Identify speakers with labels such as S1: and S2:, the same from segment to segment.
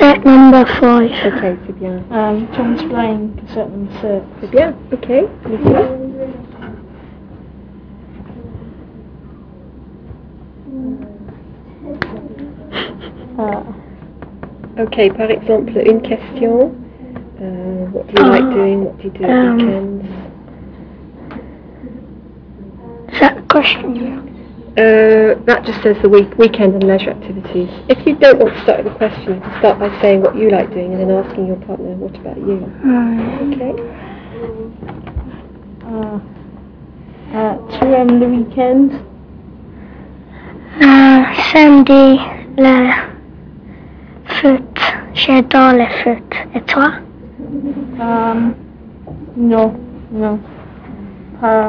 S1: Cassette number 5.
S2: Ok, c'est bien.
S3: Tom's playing cassette number 6.
S2: C'est bien, ok. Lisa. Ok, par exemple, une question. What do you like doing? What do you do at weekends?
S1: Is that a question?
S2: That just says the weekend and leisure activities. If you don't want to start with a question, you can start by saying what you like doing and then asking your partner, what about you? Okay.
S3: Tu aimes le week-end?
S1: Samedi, le foot. J'adore le foot. Et toi?
S3: Non. Pas.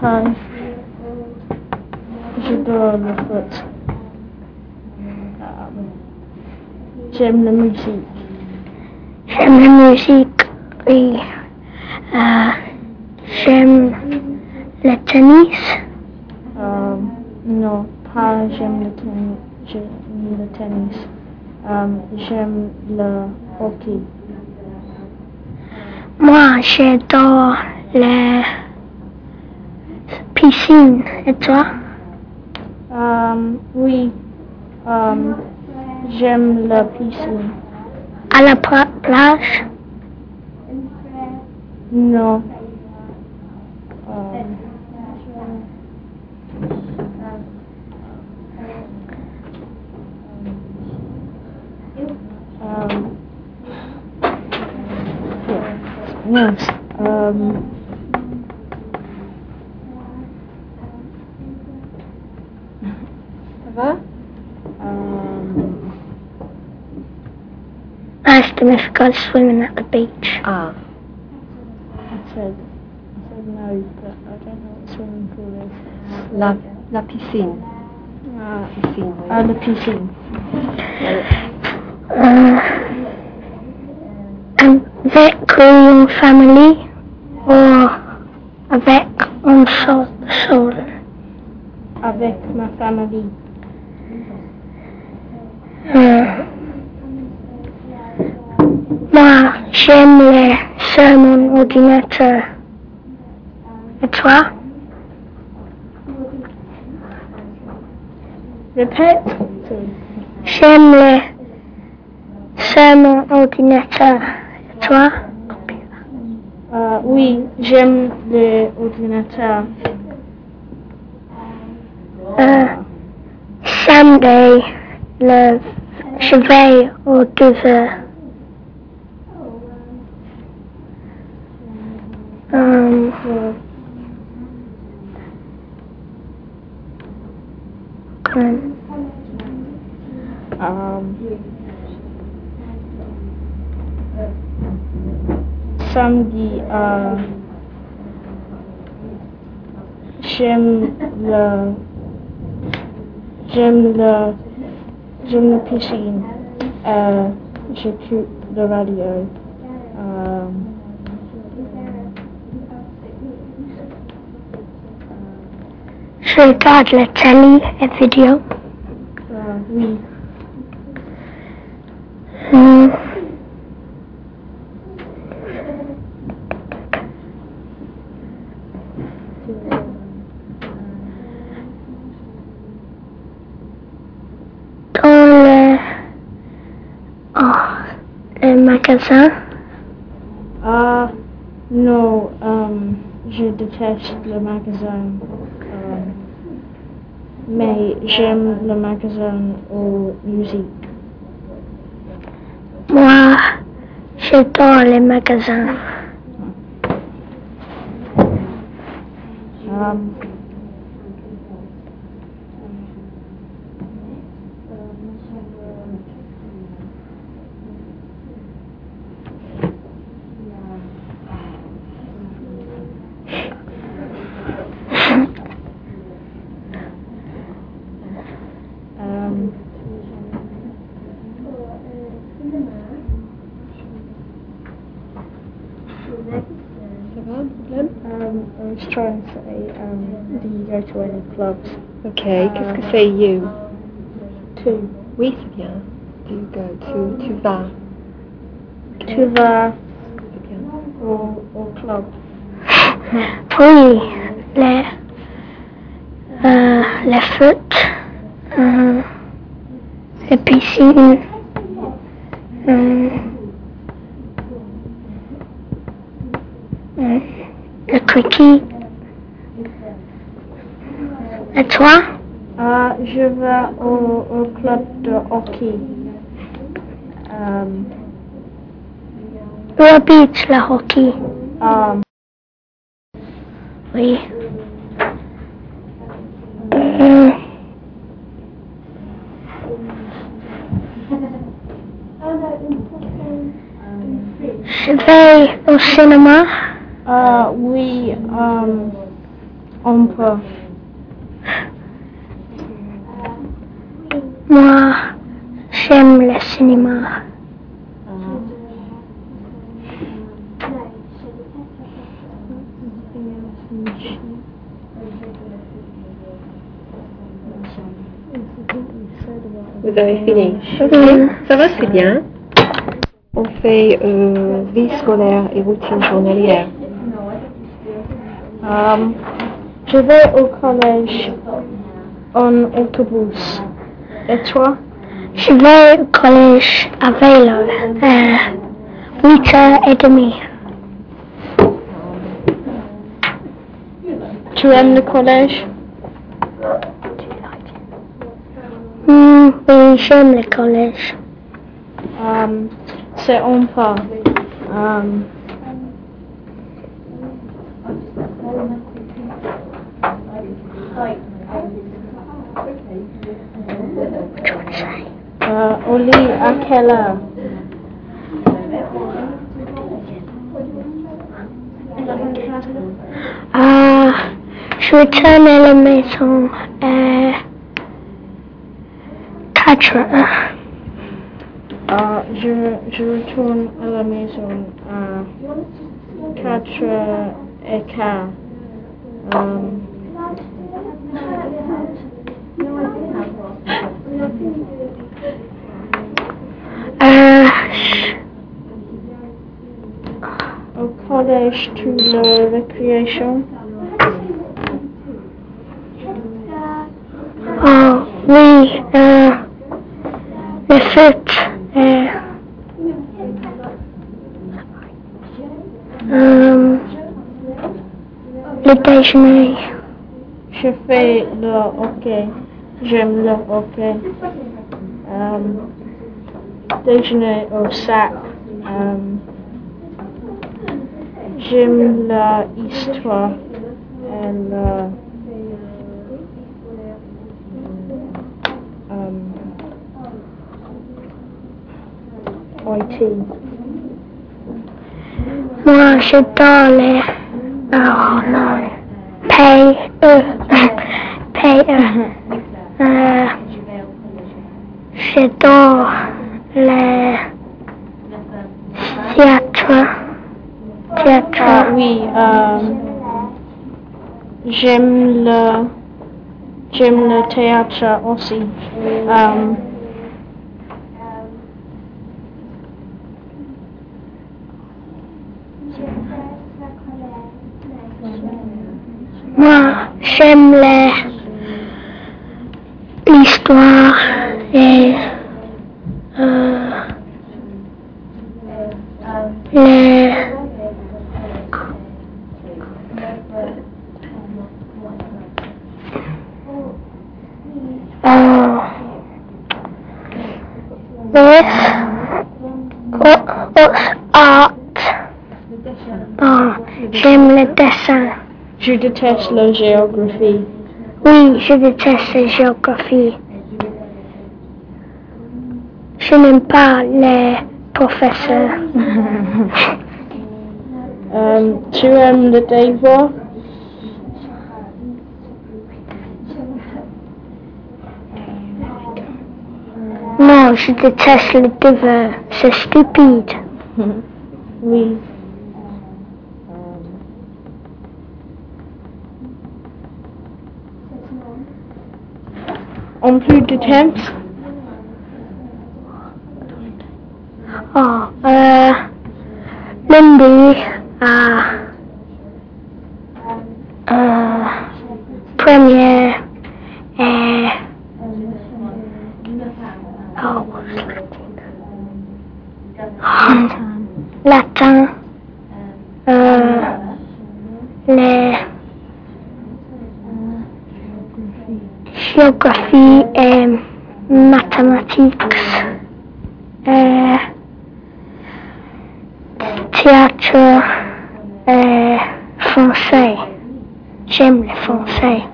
S3: J'adore le foot. J'aime la musique.
S1: J'aime la musique, oui. J'aime le tennis.
S3: Non, pas j'aime le tennis. J'aime le hockey.
S1: Moi, j'adore la piscine. Et toi?
S3: Oui. J'aime la piscine.
S1: À la plage?
S3: Non. Yes.
S2: Ça va?
S1: Asked him if he goes swimming at the beach.
S2: Ah.
S3: I said no, but I don't know what swimming pool is.
S2: La piscine. Piscine.
S3: La piscine.
S1: Avec your family or avec un seul?
S3: Avec ma famille.
S1: Moi, j'aime les sur mon ordinateur. Et toi?
S3: Répète.
S1: J'aime les sur mon ordinateur. Et toi?
S3: Oui, j'aime l'ordinateur.
S1: Samedi, je vais au 2h.
S3: Samedi, j'aime la piscine. J'écoute la radio.
S1: Je regarde la télé et vidéo.
S3: Oui.
S1: Le magasin?
S3: Non, je déteste le magasin. Mais j'aime le magasin aux musiques.
S1: Moi, j'adore les magasins.
S3: I was trying to say, do you go to any clubs?
S2: Ok, qu'est-ce que c'est you?
S3: To.
S2: Oui, c'est bien. Do you go to? Tu vas.
S3: Tu vas au club.
S1: Oui, les foot, les piscines, le cricket. Et toi?
S3: Je vais au club de hockey.
S1: Où habite le hockey? Oui. Je vais au cinéma.
S3: Oui, on peut.
S1: Moi, j'aime le cinéma.
S2: Vous avez fini?
S1: Oui.
S2: Ça va, c'est bien. On fait vie scolaire et routine journalière.
S3: Je vais au collège en autobus. Et toi?
S1: Je vais au collège à vélo à 8h30.
S3: Tu aimes le collège?
S1: Oui, j'aime le collège.
S3: C'est un peu. Au lit à quelle heure?
S1: Je retourne à la maison à 4h.
S3: Je retourne à la maison à 4h15. Au collège, tu le récréation?
S1: Oh, oui, le foot, le déjeuner.
S3: Je fais le hockey. J'aime le hockey. Déjeuner au sac. J'aime l'histoire et le IT.
S1: Moi, j'adore les... Oh non. J'adore les théâtres.
S3: Oui, j'aime le théâtre aussi.
S1: Moi, j'aime l'histoire et les... art. J'aime le dessin.
S3: Je déteste la géographie.
S1: Oui, je déteste la géographie. Je n'aime pas les professeurs.
S3: Tu aimes le devoir?
S1: Non, je déteste le devoir. C'est stupide.
S3: Oui. En plus de temps?
S1: lundi à première et latin, les géographie et mathématiques, théâtre et français. J'aime le français.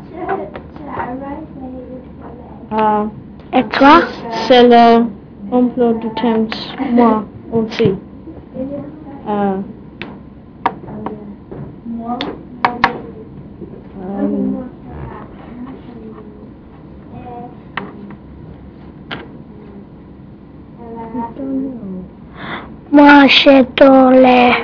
S1: Et toi?
S3: C'est l'emploi du temps, moi aussi.
S1: Moi, j'adore les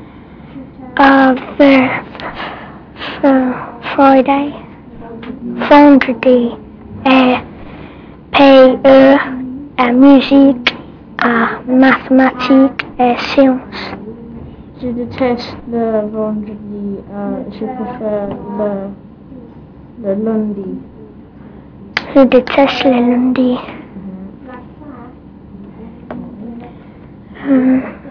S1: Friday, vendredi et PE, musique, mathématiques et sciences.
S3: Je déteste le vendredi, je préfère le lundi.
S1: Je déteste le lundi.